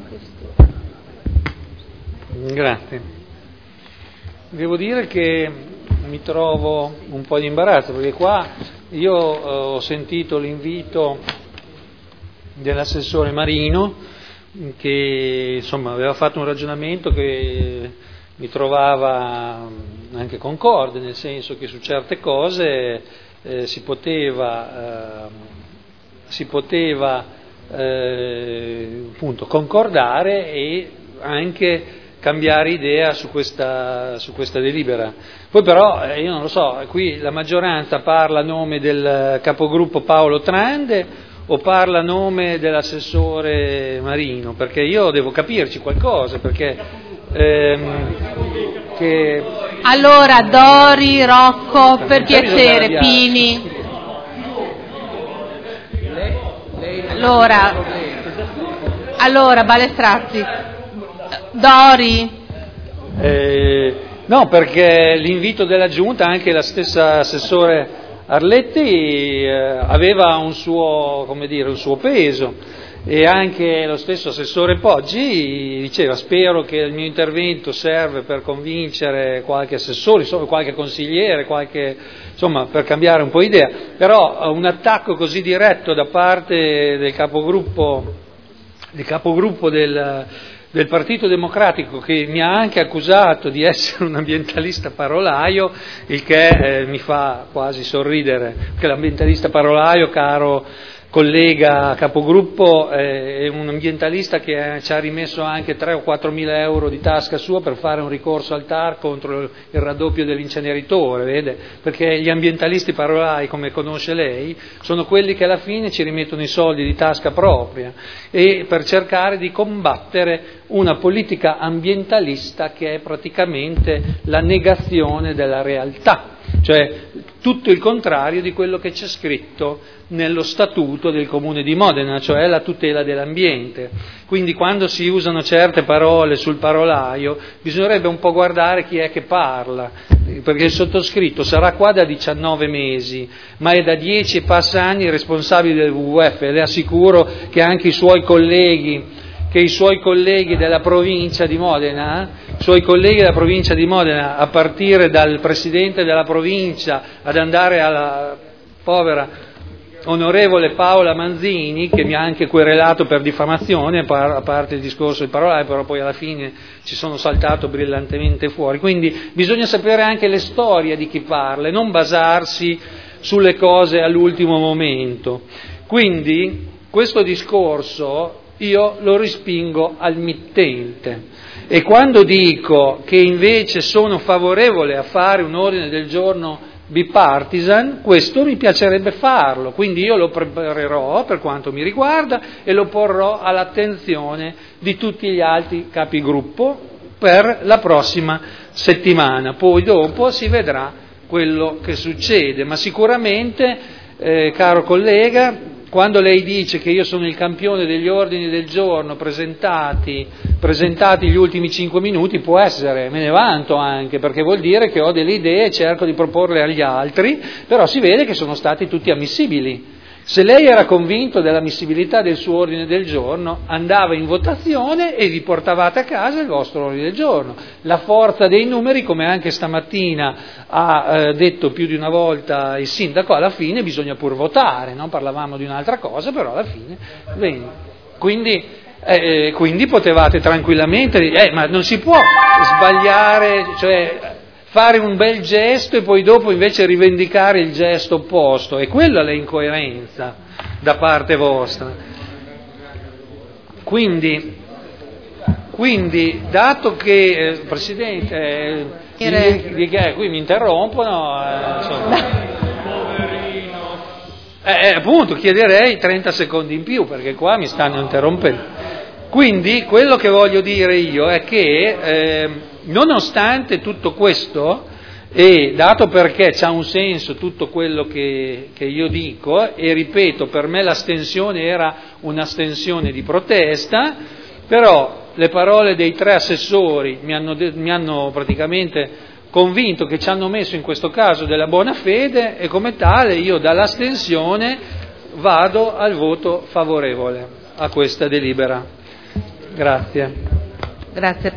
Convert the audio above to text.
Grazie. Devo dire che mi trovo un po' in imbarazzo, perché qua io ho sentito l'invito dell'assessore Marino, che insomma aveva fatto un ragionamento che mi trovava anche concorde, nel senso che su certe cose si poteva appunto concordare e anche cambiare idea su questa delibera. Poi però io non lo so, qui la maggioranza parla a nome del capogruppo Paolo Trande o parla a nome dell'assessore Marino, perché io devo capirci qualcosa, perché allora Dori, Rocco, per piacere, Pini. Allora Balestrazzi, Dori. No, perché l'invito della Giunta, anche la stessa assessore Arletti aveva un suo peso, e anche lo stesso assessore Poggi diceva: spero che il mio intervento serve per convincere qualche assessore, insomma, qualche consigliere, per cambiare un po' idea. Però un attacco così diretto da parte del capogruppo del Partito Democratico, che mi ha anche accusato di essere un ambientalista parolaio, il che mi fa quasi sorridere, perché l'ambientalista parolaio, caro collega capogruppo, è un ambientalista che ci ha rimesso anche 3 o 4 mila euro di tasca sua per fare un ricorso al TAR contro il raddoppio dell'inceneritore, vede? Perché gli ambientalisti parolai, come conosce lei, sono quelli che alla fine ci rimettono i soldi di tasca propria, e per cercare di combattere una politica ambientalista che è praticamente la negazione della realtà, cioè tutto il contrario di quello che c'è scritto nello statuto del Comune di Modena, cioè la tutela dell'ambiente. Quindi quando si usano certe parole sul parolaio bisognerebbe un po' guardare chi è che parla, perché il sottoscritto sarà qua da 19 mesi, ma è da 10 e passa anni responsabile del WWF, e le assicuro che anche i suoi colleghi della provincia di Modena, a partire dal presidente della provincia ad andare alla povera onorevole Paola Manzini, che mi ha anche querelato per diffamazione, a parte il discorso di parolai, però poi alla fine ci sono saltato brillantemente fuori. Quindi bisogna sapere anche le storie di chi parla e non basarsi sulle cose all'ultimo momento. Quindi questo discorso io lo respingo al mittente, e quando dico che invece sono favorevole a fare un ordine del giorno bipartisan, questo mi piacerebbe farlo, quindi io lo preparerò per quanto mi riguarda e lo porrò all'attenzione di tutti gli altri capigruppo per la prossima settimana. Poi dopo si vedrà quello che succede, ma sicuramente, caro collega, quando lei dice che io sono il campione degli ordini del giorno presentati gli ultimi 5 minuti, può essere, me ne vanto anche, perché vuol dire che ho delle idee e cerco di proporle agli altri, però si vede che sono stati tutti ammissibili. Se lei era convinto dell'ammissibilità del suo ordine del giorno, andava in votazione e vi portavate a casa il vostro ordine del giorno. La forza dei numeri, come anche stamattina ha detto più di una volta il sindaco, alla fine bisogna pur votare, no? Parlavamo di un'altra cosa, però alla fine bene. Quindi potevate tranquillamente, ma non si può sbagliare, cioè fare un bel gesto e poi dopo invece rivendicare il gesto opposto, e quella è l'incoerenza da parte vostra. Quindi dato che, Presidente, qui mi interrompono, appunto chiederei 30 secondi in più, perché qua mi stanno interrompendo. Quindi quello che voglio dire io è che nonostante tutto questo, e dato perché c'ha un senso tutto quello che io dico, e ripeto, per me l'astensione era un'astensione di protesta, però le parole dei 3 assessori mi hanno praticamente convinto che ci hanno messo in questo caso della buona fede, e come tale io dall'astensione vado al voto favorevole a questa delibera. Grazie. Grazie.